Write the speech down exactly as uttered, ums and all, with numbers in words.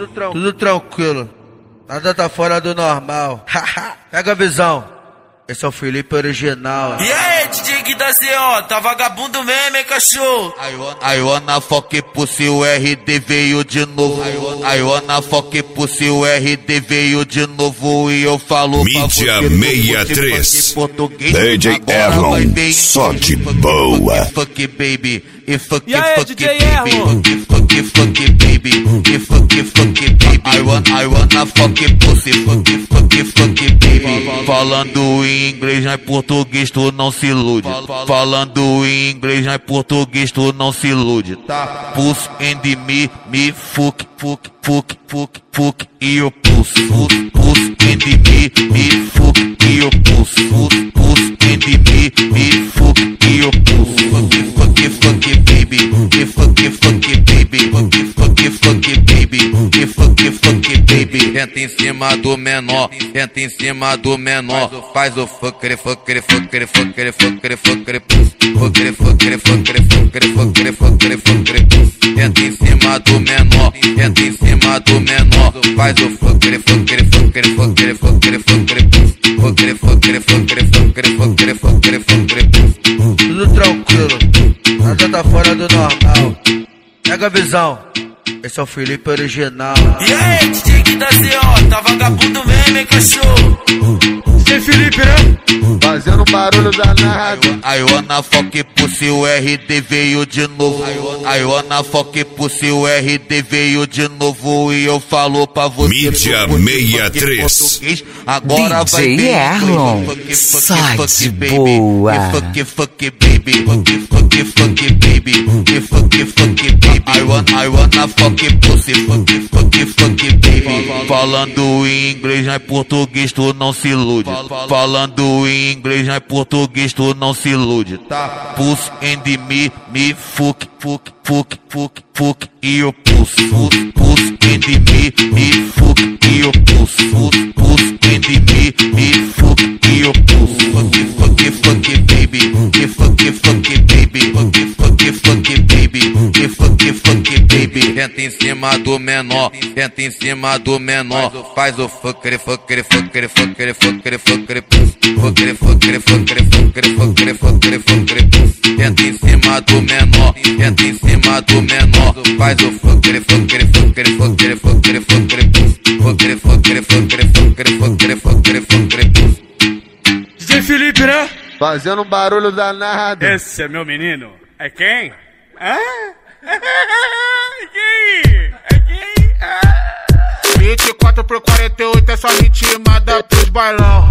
tranquilo. Tudo tranquilo. Nada tá fora do normal. Pega a visão. Esse é o Felipe original. E aí, D J Gui da C O, tá vagabundo mesmo, hein, cachorro? I wanna fuck pussy, o R D veio de novo. I wanna fuck pussy, o R D veio de novo. E eu falo pra você Mídia sessenta e três. D J Erlon, só de boa. Fuck baby, e fuck E aí, fuck D J baby, Erlon? fuck fuck baby, e fuck fuck baby. I wanna I wanna fuck pussy, fuck fuck fuck baby. Falando em inglês, não é português, tu não se ilude. Falando em inglês, não é português, tu não se ilude, tá? Puss and me, me fuck, fuck, fuck, fuck, fuck, e eu puss, puss, puss and me, me fuck, e eu puss, puss, puss and me, me fuck, e eu puss. Fuck, fuck, fuck, baby, e fuck, fuck, baby, fuck, fuck, fuck, baby, e fuck, fuck, baby. Entra em cima do menor, entra em cima do menor, faz o fucker, fucker, fucker, fucker, fucker, fucker, puss, fucker, fucker, fucker, fucker, fucker, fucker, fucker, puss. Entra em cima do menor, entra em cima do menor, faz o fucker, fucker, fucker, fucker, fucker, fucker, puss, fucker, fucker, fucker, fucker, fucker, fucker, fucker, puss. Tudo tranquilo. Nada tá fora do normal. Pega a visão. Esse é o Felipe original. E aí, D J Gui da C O, tá vagabundo mesmo, hein, cachorro? D J Felipe, né? Fazendo barulho danado. I wanna fuck pussy, o R D veio de novo. I wanna fuck pussy, o R D veio de novo. E eu falo pra você. Mídia sessenta e três. Agora vai D J Erlon, só de boa. Fuck, fuck, baby. Fuck, fuck, fuck, baby. Fuck, fuck, baby. I wanna, I wanna fuck pussy. Fuck, fuck, fuck, baby. Falando em inglês, não é português, tu não se ilude. Falando em inglês, não é português, tu não se ilude, tá? Puss and me, me fuck, fuck, fuck, fuck, fuck, e eu puss, puss, puss and me, me fuck, e eu puss, puss, puss and me, me fuck, e eu puss. Fuck, fuck, fuck, baby, e fuck, fuck, baby, fuck, fuck, fuck, baby, e fuck, fuck, baby. Entra em cima do menor, entra em cima do menor, faz o fucker, fucker, fucker, fucker, fucker, fucker, puss, fucker, fucker, fucker, fucker, fucker, fucker, fucker, puss. Entra em cima do menor, entra em cima do menor, faz o fucker, fucker, fucker, fucker, fucker, fucker, puss, fucker, fucker, fucker, fucker, fucker, fucker, fucker, puss. D J Felipe, né? Fazendo barulho danado. Esse é meu menino. É quem? Hã? É quem? É quem? Ah. vinte e quatro por quarenta e oito é só ritmada pros bailão.